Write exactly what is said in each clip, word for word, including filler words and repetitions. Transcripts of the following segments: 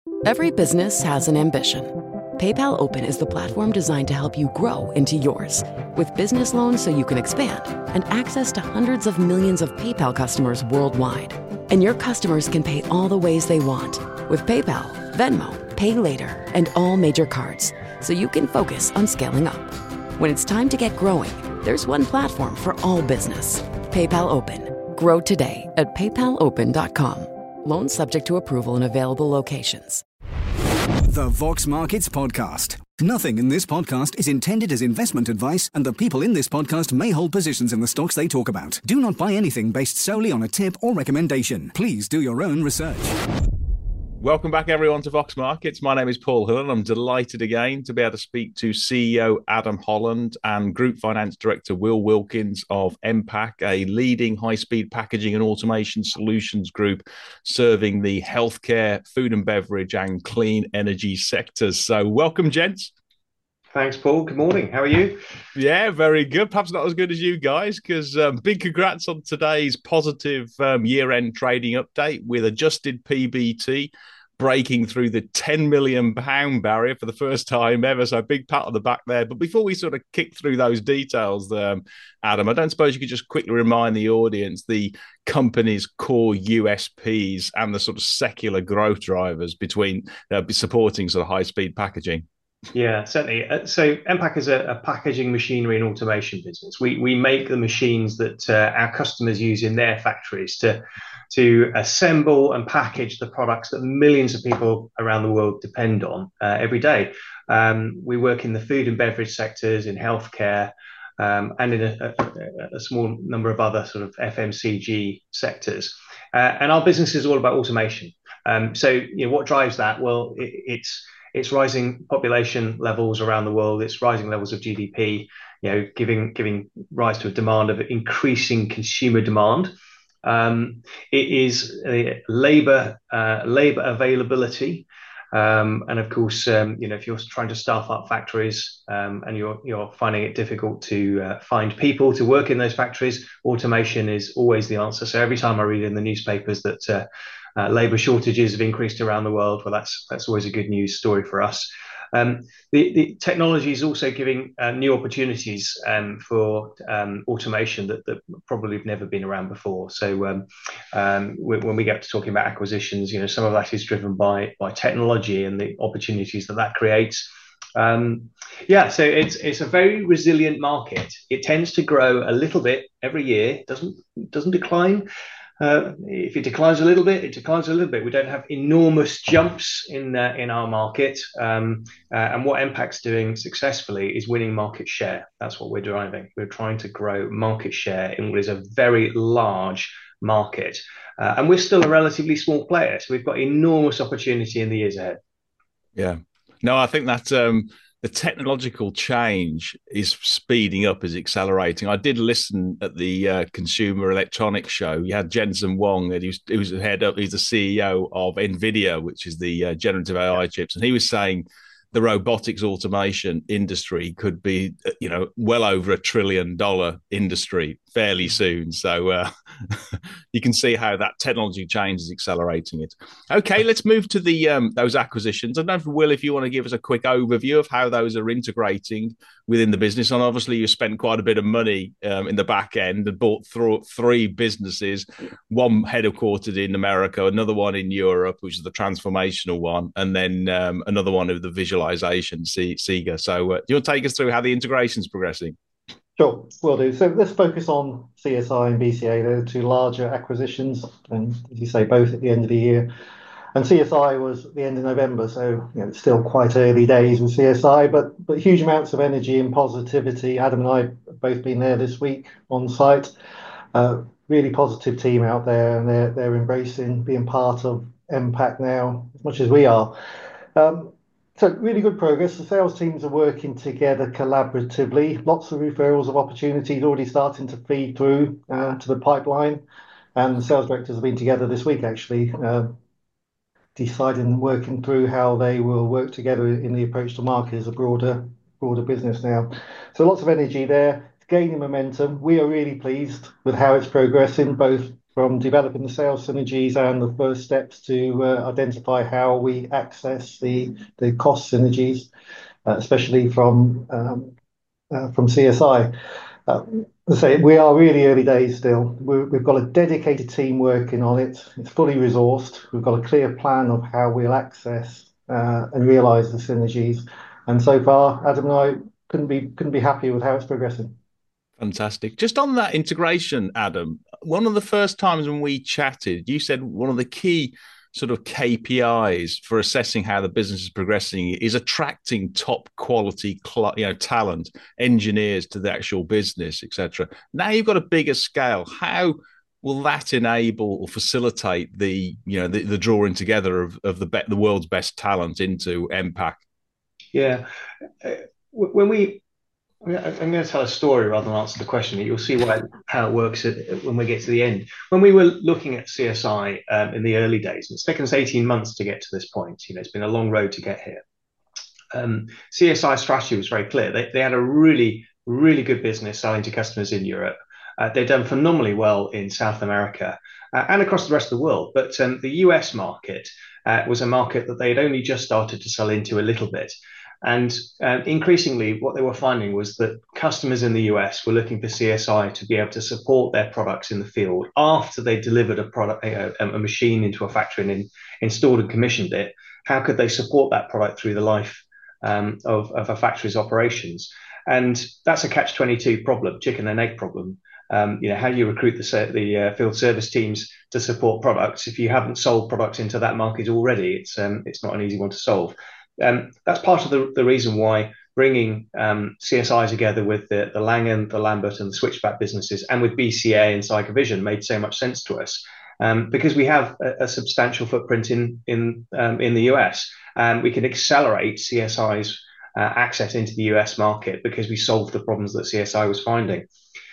Every business has an ambition. PayPal Open is the platform designed to help you grow into yours. With business loans so you can expand and access to hundreds of millions of PayPal customers worldwide. And your customers can pay all the ways they want with PayPal, Venmo, Pay Later, and all major cards, so you can focus on scaling up. When it's time to get growing, there's one platform for all business. PayPal Open. Grow today at paypal open dot com. Loans subject to approval in available locations. The Vox Markets Podcast. Nothing in this podcast is intended as investment advice, and the people in this podcast may hold positions in the stocks they talk about. Do not buy anything based solely on a tip or recommendation. Please do your own research. Welcome back, everyone, to Vox Markets. My name is Paul Hill, and I'm delighted again to be able to speak to C E O Adam Holland and Group Finance Director Will Wilkins of Mpac, a leading high-speed packaging and automation solutions group serving the healthcare, food and beverage, and clean energy sectors. So welcome, gents. Thanks, Paul. Good morning. How are you? Yeah, very good. Perhaps not as good as you guys, because um, big congrats on today's positive um, year-end trading update with adjusted P B T breaking through the ten million pound barrier for the first time ever. So big pat on the back there. But before we sort of kick through those details, um, Adam, I don't suppose you could just quickly remind the audience the company's core U S Ps and the sort of secular growth drivers between uh, supporting sort of high-speed packaging. Yeah, certainly. Uh, so Mpac is a, a packaging machinery and automation business. We we make the machines that uh, our customers use in their factories to to assemble and package the products that millions of people around the world depend on uh, every day. Um, we work in the food and beverage sectors, in healthcare, um, and in a, a, a small number of other sort of F M C G sectors. Uh, and our business is all about automation. Um, so you know what drives that? Well, it, it's It's rising population levels around the world. It's rising levels of G D P, you know, giving giving rise to a demand of increasing consumer demand. Um, it is uh, labor uh, labor availability, um, and of course, um, you know, if you're trying to staff up factories um, and you're you're finding it difficult to uh, find people to work in those factories, automation is always the answer. So every time I read in the newspapers that uh, Uh, labour shortages have increased around the world, well, that's that's always a good news story for us. Um, the, the technology is also giving uh, new opportunities um, for um, automation that, that probably have never been around before. So um, um, when we get to talking about acquisitions, you know, some of that is driven by by technology and the opportunities that that creates. Um, yeah, so it's it's a very resilient market. It tends to grow a little bit every year. It doesn't doesn't decline. Uh, if it declines a little bit, it declines a little bit. We don't have enormous jumps in uh, in our market. Um, uh, and what Mpac's doing successfully is winning market share. That's what we're driving. We're trying to grow market share in what is a very large market. Uh, and we're still a relatively small player. So we've got enormous opportunity in the years ahead. Yeah. No, I think that um, the technological change is speeding up, is accelerating. I did listen at the uh, Consumer Electronics Show. You had Jensen Huang, and he was, he was head up. He's the C E O of NVIDIA, which is the uh, generative A I chips, and he was saying the robotics automation industry could be, you know, well over a trillion dollar industry fairly soon. So uh, you can see how that technology change is accelerating it. Okay, let's move to the um, those acquisitions. I don't know, Will, if you want to give us a quick overview of how those are integrating within the business. And obviously you spent quite a bit of money um, in the back end and bought th- three businesses, one headquartered in America, another one in Europe, which is the transformational one, and then um, another one of the visualization, Sega. So uh, do you want to take us through how the integration is progressing? Sure, will do. So let's focus on C S I and B C A. They're the two larger acquisitions, and as you say, both at the end of the year. And C S I was at the end of November, so you know, it's still quite early days with C S I, but but huge amounts of energy and positivity. Adam and I have both been there this week on site. Uh, really positive team out there, and they're they're embracing being part of Mpac now as much as we are. Um, So really good progress. The sales teams are working together collaboratively. Lots of referrals of opportunities already starting to feed through uh, to the pipeline. And the sales directors have been together this week, actually, uh, deciding and working through how they will work together in the approach to market as a broader, broader business now. So lots of energy there. It's gaining momentum. We are really pleased with how it's progressing, both from developing the sales synergies and the first steps to uh, identify how we access the the cost synergies, uh, especially from um, uh, from C S I. Uh, say we are really early days still. We're, we've got a dedicated team working on it. It's fully resourced. We've got a clear plan of how we'll access uh, and realise the synergies. And so far, Adam and I couldn't be couldn't be happier with how it's progressing. Fantastic. Just on that integration, Adam, one of the first times when we chatted, you said one of the key sort of K P Is for assessing how the business is progressing is attracting top quality, you know, talent, engineers to the actual business, et cetera. Now you've got a bigger scale. How will that enable or facilitate the, you know, the, the drawing together of, of the be- the world's best talent into Mpac? Yeah, uh, when we I'm going to tell a story rather than answer the question. You'll see why, how it works when we get to the end. When we were looking at C S I um, in the early days, and it's taken us eighteen months to get to this point. You know, it's been a long road to get here. Um, C S I strategy was very clear. They, they had a really, really good business selling to customers in Europe. Uh, they've done phenomenally well in South America uh, and across the rest of the world. But um, the U S market uh, was a market that they had only just started to sell into a little bit. And uh, increasingly, what they were finding was that customers in the U S were looking for C S I to be able to support their products in the field after they delivered a product, a, a machine into a factory and in, installed and commissioned it. How could they support that product through the life um, of, of a factory's operations? And that's a catch twenty-two problem, chicken and egg problem. Um, you know, how do you recruit the, the uh, field service teams to support products if you haven't sold products into that market already? It's um, it's not an easy one to solve. Um, that's part of the, the reason why bringing um, C S I together with the, the Langen, the Lambert, and the Switchback businesses, and with B C A and Psychovision, made so much sense to us, um, because we have a, a substantial footprint in in um, in the U S, and we can accelerate C S I's uh, access into the U S market because we solved the problems that C S I was finding.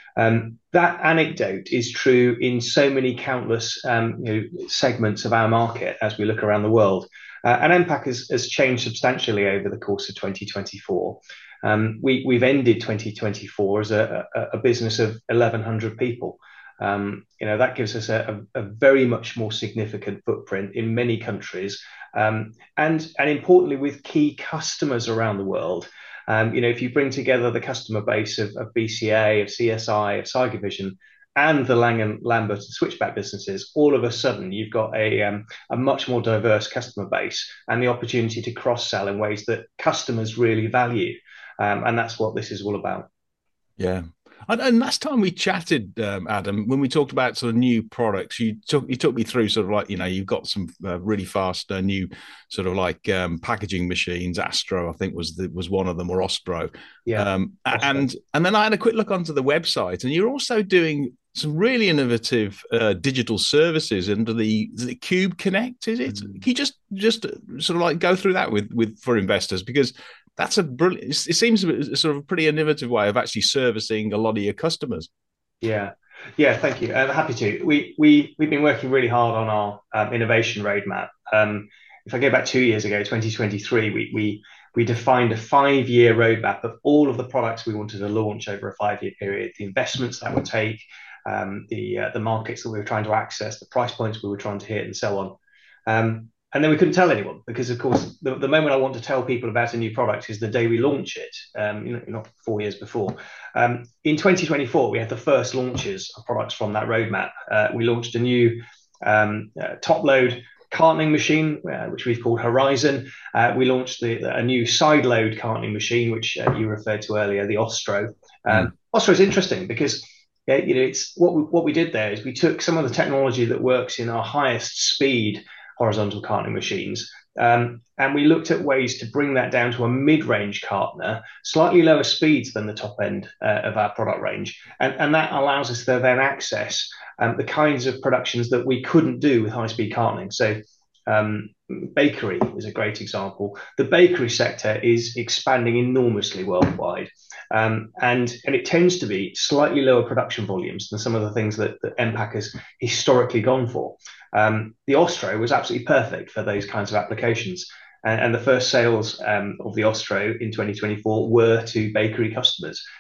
Um, that anecdote is true in so many countless um, you know, segments of our market as we look around the world. Uh, and Mpac has, has changed substantially over the course of twenty twenty-four. Um, we, we've ended twenty twenty-four as a, a, a business of eleven hundred people. Um, you know, that gives us a, a, a very much more significant footprint in many countries, um, and, and importantly with key customers around the world. Um, you know, if you bring together the customer base of, of B C A, of C S I, of Psychovision, and the Langen, Lambert, and Switchback businesses, all of a sudden you've got a um, a much more diverse customer base and the opportunity to cross-sell in ways that customers really value. Um, and that's what this is all about. Yeah. And, and last time we chatted, um, Adam, when we talked about sort of new products, you took you took me through sort of like, you know, you've got some uh, really fast uh, new sort of like um, packaging machines. Astro, I think, was the, was one of them, or Ostro. Yeah. Um, and and then I had a quick look onto the website, and you're also doing some really innovative uh, digital services under the, the Cube Connect. Is it? Mm. Can you just just sort of like go through that with with for investors, because that's a brilliant. It seems a sort of a pretty innovative way of actually servicing a lot of your customers. Yeah, yeah. Thank you. I'm happy to. We we we've been working really hard on our um, innovation roadmap. Um, if I go back two years ago, twenty twenty-three, we we we defined a five-year roadmap of all of the products we wanted to launch over a five-year period, the investments that would take, um, the uh, the markets that we were trying to access, the price points we were trying to hit, and so on. Um, And then we couldn't tell anyone because, of course, the, the moment I want to tell people about a new product is the day we launch it, um, you know, not four years before. Um, in twenty twenty-four, we had the first launches of products from that roadmap. Uh, we launched a new um, uh, top-load cartoning machine, uh, which we've called Horizon. Uh, we launched the, a new side-load cartoning machine, which uh, you referred to earlier, the Ostro. Um, mm. Ostro is interesting because uh, you know, it's what we, what we did there is we took some of the technology that works in our highest speed horizontal cartoning machines, um, and we looked at ways to bring that down to a mid-range cartoner, slightly lower speeds than the top end uh, of our product range, and, and that allows us to then access um, the kinds of productions that we couldn't do with high-speed cartoning. So um, bakery is a great example. The bakery sector is expanding enormously worldwide, um, and, and it tends to be slightly lower production volumes than some of the things that, that Mpac has historically gone for. Um, the Ostro was absolutely perfect for those kinds of applications. And, and the first sales um, of the Ostro in twenty twenty-four were to bakery customers.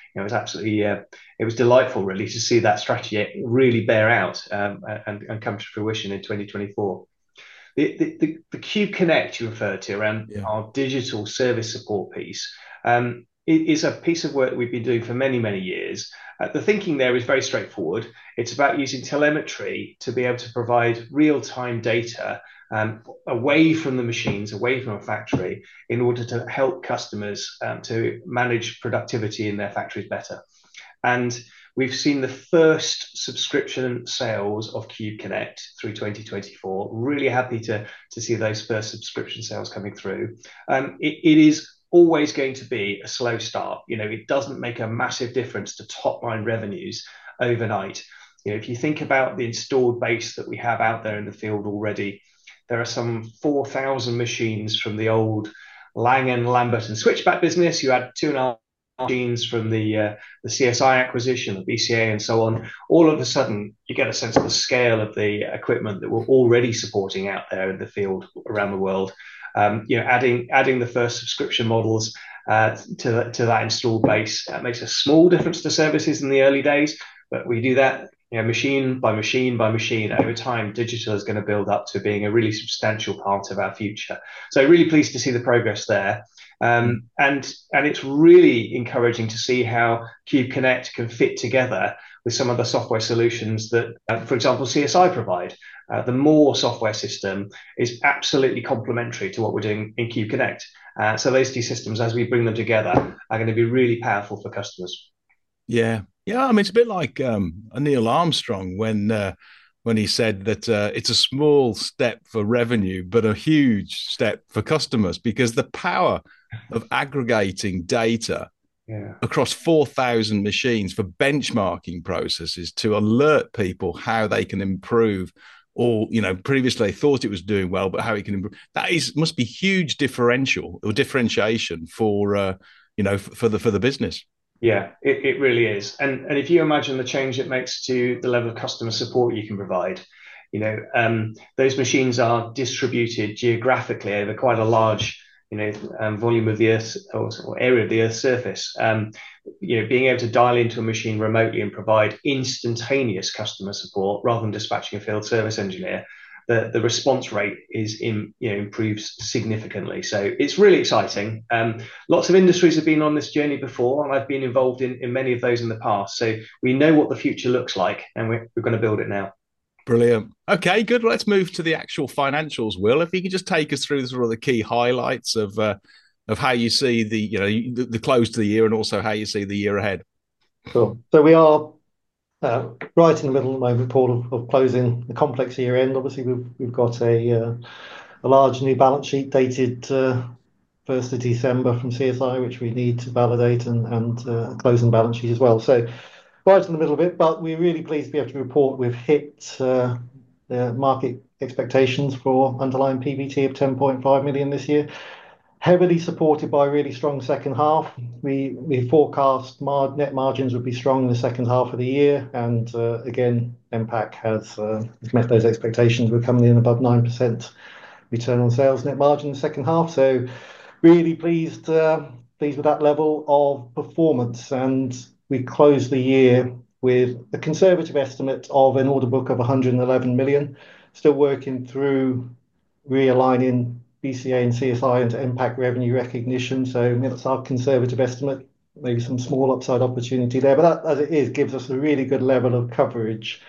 know, it was absolutely, uh, it was delightful really to see that strategy really bear out um, and, and come to fruition in twenty twenty-four. The, the, the, the Cube Connect you referred to around Yeah. our digital service support piece um, is a piece of work we've been doing for many, many years. Uh, the thinking there is very straightforward. It's about using telemetry to be able to provide real-time data um, away from the machines, away from a factory, in order to help customers um, to manage productivity in their factories better. And we've seen the first subscription sales of Cube Connect through twenty twenty-four. Really happy to, to see those first subscription sales coming through. Um, it, it is always going to be a slow start. You know, it doesn't make a massive difference to top line revenues overnight. You know, if you think about the installed base that we have out there in the field already, there are some four thousand machines from the old Langen, Lambert and Switchback business. You had two and a half machines from the uh, the C S I acquisition, the B C A and so on. All of a sudden, you get a sense of the scale of the equipment that we're already supporting out there in the field around the world. Um, you know, adding adding the first subscription models uh, to, to that installed base uh, makes a small difference to services in the early days, but we do that, you know, machine by machine by machine. Over time, digital is going to build up to being a really substantial part of our future. So really pleased to see the progress there. Um, and, and it's really encouraging to see how Cube Connect can fit together with some of the software solutions that, uh, for example, C S I provide. Uh, the More software system is absolutely complementary to what we're doing in Cube Connect. Uh, so those two systems, as we bring them together, are going to be really powerful for customers. Yeah. Yeah. I mean, it's a bit like um, Neil Armstrong when uh, when he said that uh, it's a small step for revenue, but a huge step for customers, because the power of aggregating data yeah. across four thousand machines for benchmarking processes to alert people how they can improve, or, you know, previously they thought it was doing well, but how it can improve. That is must be huge differential or differentiation for, uh, you know, for, for the for the business. Yeah, it, it really is. And, and if you imagine the change it makes to the level of customer support you can provide, you know, um, those machines are distributed geographically over quite a large, you know, um, volume of the Earth or, or area of the Earth's surface. Um, you know, being able to dial into a machine remotely and provide instantaneous customer support rather than dispatching a field service engineer, the, the response rate is in, you know, improves significantly. So it's really exciting. Um, lots of industries have been on this journey before, and I've been involved in, in many of those in the past. So we know what the future looks like, and we're, we're going to build it now. Brilliant. Okay, good. Let's move to the actual financials. Will, if you could just take us through sort of the key highlights of uh, of how you see the, you know, the, the close to the year, and also how you see the year ahead. Cool. So we are uh, right in the middle at the moment, Paul, of, of closing the complex year end. Obviously, we've we've got a uh, a large new balance sheet dated uh, first of December from C S I, which we need to validate, and and uh, a closing balance sheet as well. So right in the middle of it, but we're really pleased to be able to report we've hit uh, the market expectations for underlying P B T of ten point five million this year, heavily supported by a really strong second half. We we forecast mar net margins would be strong in the second half of the year, and uh, again, M PAC has uh, met those expectations. We're coming in above nine percent return on sales net margin in the second half. So really pleased uh, pleased with that level of performance, and we closed the year with a conservative estimate of an order book of one hundred eleven million, still working through realigning B C A and C S I into M PAC revenue recognition. So you know, that's our conservative estimate, maybe some small upside opportunity there, but that, as it is, gives us a really good level of coverage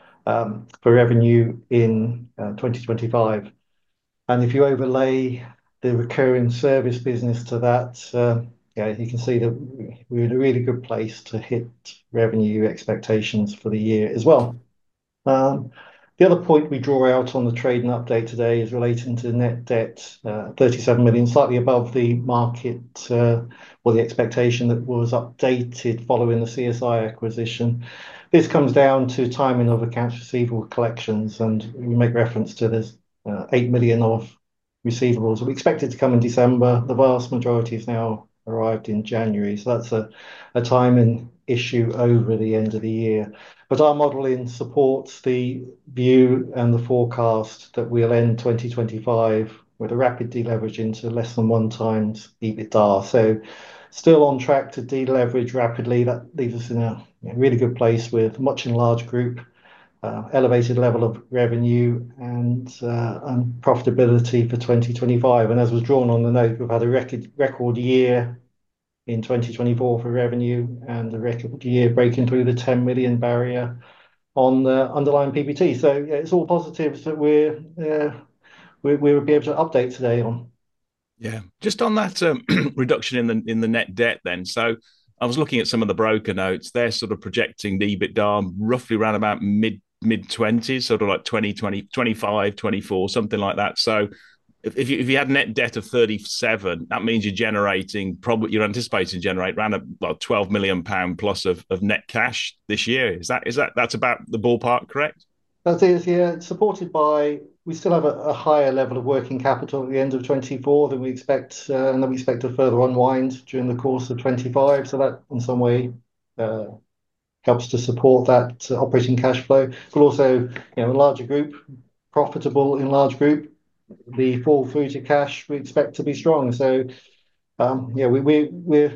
um, for revenue in uh, twenty twenty-five. And if you overlay the recurring service business to that, uh, yeah, you can see that we're in a really good place to hit revenue expectations for the year as well. Um, the other point we draw out on the trading update today is relating to net debt, uh, thirty-seven million, slightly above the market uh, or the expectation that was updated following the C S I acquisition. This comes down to timing of accounts receivable collections, and we make reference to this uh, eight million of receivables. We expect it to come in December. The vast majority has now arrived in January, so that's a, a timing issue over the end of the year. But our modelling supports the view and the forecast that we'll end twenty twenty-five with a rapid deleveraging to less than one times EBITDA. So still on track to deleverage rapidly. That leaves us in a really good place with much enlarged group, uh, elevated level of revenue and, uh, and profitability for twenty twenty-five. And as was drawn on the note, we've had a record record year in twenty twenty-four for revenue and a record year breaking through the ten million barrier on the underlying P B T. So yeah, it's all positives that we're uh, we we will be able to update today on. Yeah, just on that um, reduction in the in the net debt then. So I was looking at some of the broker notes. They're sort of projecting the EBITDA roughly around about mid mid twenties, sort of like twenty, twenty, twenty-five, twenty-four, something like that. So if, if you if you had net debt of thirty-seven, that means you're generating probably you're anticipating to generate around a, well, twelve million pound plus of, of net cash this year. Is that is that that's about the ballpark, correct? That is, yeah, it's supported by, we still have a, a higher level of working capital at the end of twenty-four than we expect, uh, and then we expect a further unwind during the course of twenty-five. So that in some way uh, helps to support that uh, operating cash flow. But also, you know, a larger group, profitable in large group, the fall through to cash we expect to be strong. So um, yeah, we we we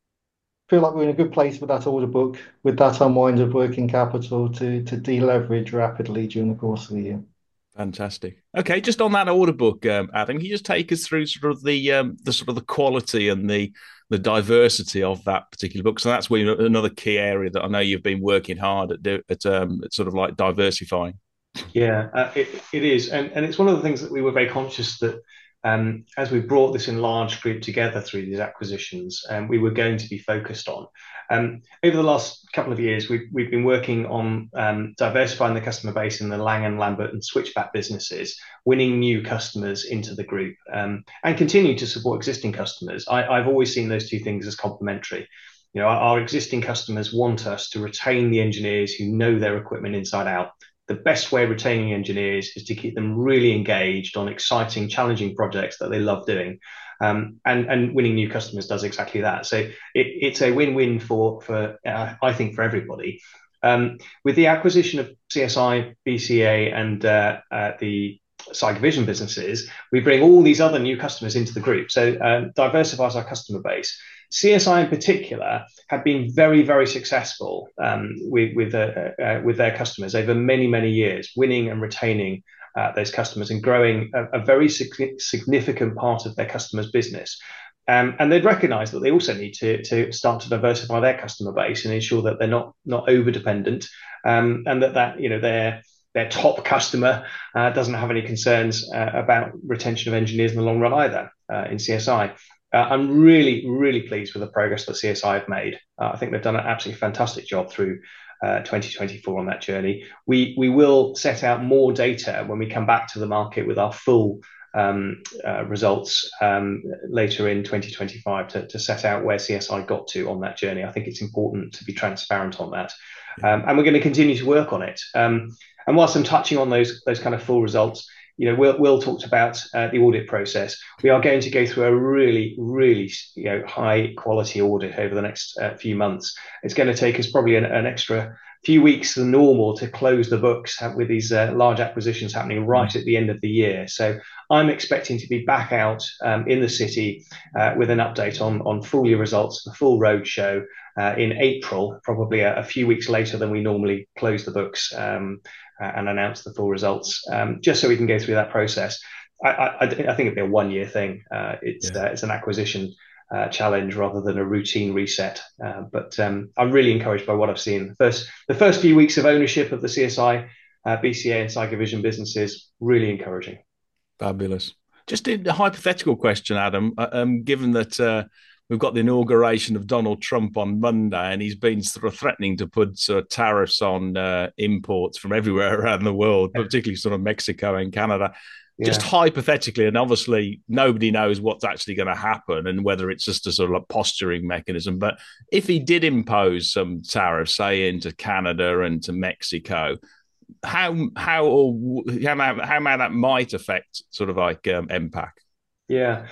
feel like we're in a good place with that order book, with that unwind of working capital to to deleverage rapidly during the course of the year. Fantastic. Okay, just on that order book, um, Adam, can you just take us through sort of the um, the sort of the quality and the the diversity of that particular book? So that's where another key area that I know you've been working hard at, do, at, um, at sort of like diversifying. Yeah, uh, it, it is. And, and it's one of the things that we were very conscious that um, as we brought this enlarged group together through these acquisitions, um, we were going to be focused on. Um, over the last couple of years, we've, we've been working on um, diversifying the customer base in the Lang and Lambert and Switchback businesses, winning new customers into the group, um, and continue to support existing customers. I, I've always seen those two things as complementary. You know, our, our existing customers want us to retain the engineers who know their equipment inside out. The best way of retaining engineers is to keep them really engaged on exciting, challenging projects that they love doing. Um, and, and winning new customers does exactly that. So it, it's a win-win for, for uh, I think, for everybody. Um, with the acquisition of C S I, B C A, and uh, uh, the Psychovision businesses, we bring all these other new customers into the group. So uh, diversifies our customer base. C S I in particular have been very, very successful um, with with, uh, uh, with their customers over many, many years, winning and retaining uh, those customers and growing a, a very sig- significant part of their customers' business. Um, and they'd recognise that they also need to, to start to diversify their customer base and ensure that they're not not over dependent, um, and that that you know their their top customer uh, doesn't have any concerns uh, about retention of engineers in the long run either uh, in C S I. Uh, I'm really, really pleased with the progress that C S I have made. Uh, I think they've done an absolutely fantastic job through uh, twenty twenty-four on that journey. We we will set out more data when we come back to the market with our full um, uh, results um, later in twenty twenty-five to, to set out where C S I got to on that journey. I think it's important to be transparent on that. Um, and we're going to continue to work on it. Um, and whilst I'm touching on those those kind of full results, you know, Will, Will talked about uh, the audit process. We are going to go through a really, really, you know, high quality audit over the next uh, few months. It's going to take us probably an, an extra few weeks than normal to close the books with these uh, large acquisitions happening right at the end of the year. So I'm expecting to be back out um, in the city uh, with an update on, on full year results, the full roadshow uh, in April, probably a, a few weeks later than we normally close the books. Um, Uh, and announce the full results, um, just so we can go through that process. I, I, I think it'd be a one-year thing. Uh, it's yeah. uh, it's an acquisition uh, challenge rather than a routine reset. Uh, but um, I'm really encouraged by what I've seen. The first the first few weeks of ownership of the C S I, uh, B C A, and Psychovision businesses, really encouraging. Fabulous. Just a hypothetical question, Adam. Um, given that. Uh, We've got the inauguration of Donald Trump on Monday, and he's been sort of threatening to put sort of tariffs on uh, imports from everywhere around the world, yeah. particularly sort of Mexico and Canada. Yeah. Just hypothetically, and obviously nobody knows what's actually going to happen and whether it's just a sort of a posturing mechanism. But if he did impose some tariffs, say into Canada and to Mexico, how how or how, how that might affect sort of like um, M PAC? Yeah,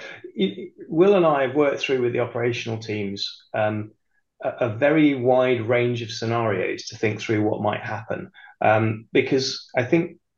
Will and I have worked through with the operational teams um, a, a very wide range of scenarios to think through what might happen. Um, because I think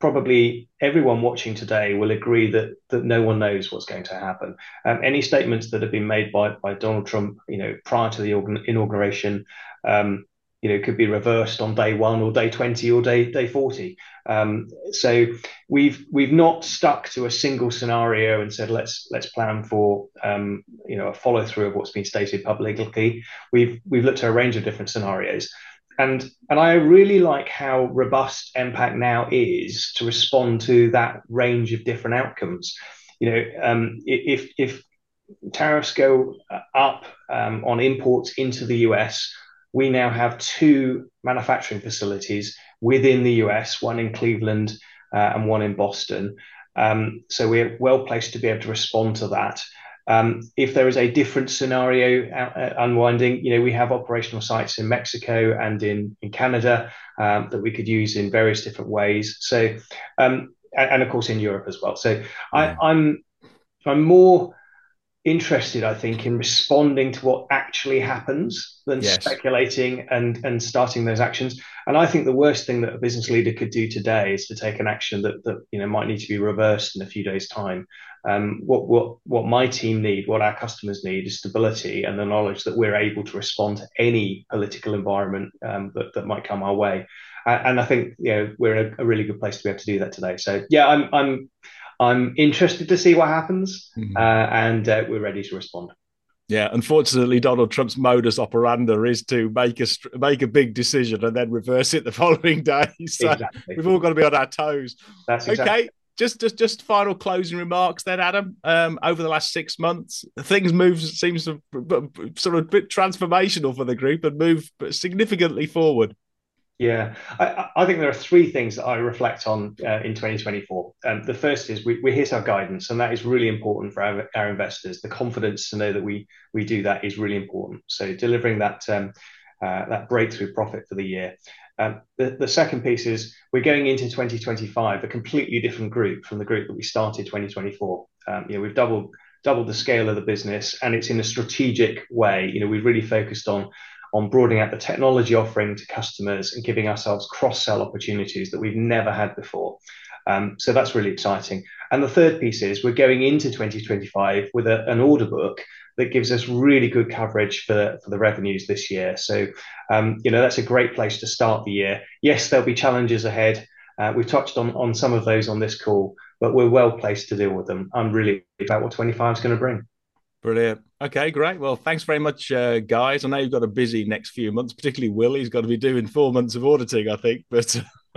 probably everyone watching today will agree that that no one knows what's going to happen. Um, any statements that have been made by by Donald Trump, you know, prior to the inauguration, um, you know, could be reversed on day one or day twenty or day day forty. Um, so we've we've not stuck to a single scenario and said let's let's plan for um, you know a follow through of what's been stated publicly. We've we've looked at a range of different scenarios. And and I really like how robust M PAC now is to respond to that range of different outcomes. You know, um, if if tariffs go up um, on imports into the U S, we now have two manufacturing facilities within the U S, one in Cleveland uh, and one in Boston. Um, so we're well placed to be able to respond to that. Um, if there is a different scenario uh, unwinding, you know, we have operational sites in Mexico and in, in Canada um, that we could use in various different ways. So, um, and, and of course in Europe as well. So yeah. I, I'm, I'm more interested, I think, in responding to what actually happens than yes. speculating and, and starting those actions. And I think the worst thing that a business leader could do today is to take an action that, that you know might need to be reversed in a few days' time. Um, what what what my team need, what our customers need, is stability and the knowledge that we're able to respond to any political environment um, that that might come our way. Uh, and I think you know we're in a, a really good place to be able to do that today. So yeah, I'm I'm I'm interested to see what happens, mm-hmm. uh, and uh, we're ready to respond. Yeah, unfortunately, Donald Trump's modus operandi is to make a make a big decision and then reverse it the following day. So exactly. We've all got to be on our toes. That's exactly. Okay. Just, just, just final closing remarks then, Adam. Um, over the last six months, things move seems to sort of a bit transformational for the group and move significantly forward. Yeah, I, I think there are three things that I reflect on uh, in twenty twenty-four. Um, the first is we, we hit our guidance, and that is really important for our, our investors. The confidence to know that we we do that is really important. So delivering that um, uh, that breakthrough profit for the year. Um, the, the second piece is we're going into twenty twenty-five a completely different group from the group that we started twenty twenty-four. Um, you know, we've doubled doubled the scale of the business, and it's in a strategic way. You know, we've really focused on on broadening out the technology offering to customers and giving ourselves cross-sell opportunities that we've never had before. Um, so that's really exciting. And the third piece is we're going into twenty twenty-five with a, an order book that gives us really good coverage for, for the revenues this year. So, um, you know, that's a great place to start the year. Yes, there'll be challenges ahead. Uh, we've touched on, on some of those on this call, but we're well placed to deal with them. I'm really about what twenty-five is going to bring. Brilliant. Okay, great. Well, thanks very much, uh, guys. I know you've got a busy next few months, particularly Will. He's got to be doing four months of auditing, I think. But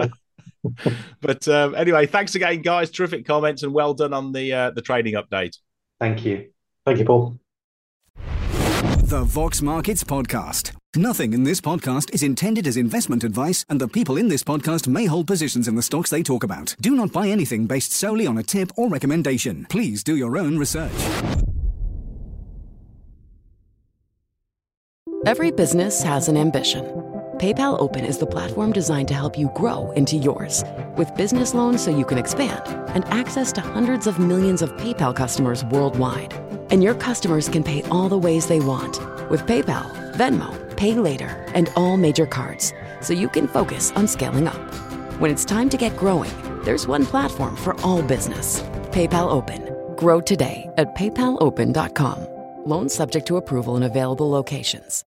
but um, anyway, thanks again, guys. Terrific comments and well done on the uh, the trading update. Thank you. Thank you, Paul. The Vox Markets Podcast. Nothing in this podcast is intended as investment advice, and the people in this podcast may hold positions in the stocks they talk about. Do not buy anything based solely on a tip or recommendation. Please do your own research. Every business has an ambition. PayPal Open is the platform designed to help you grow into yours. With business loans so you can expand and access to hundreds of millions of PayPal customers worldwide. And your customers can pay all the ways they want with PayPal, Venmo, Pay Later, and all major cards, so you can focus on scaling up. When it's time to get growing, there's one platform for all business. PayPal Open. Grow today at paypal open dot com. Loans subject to approval in available locations.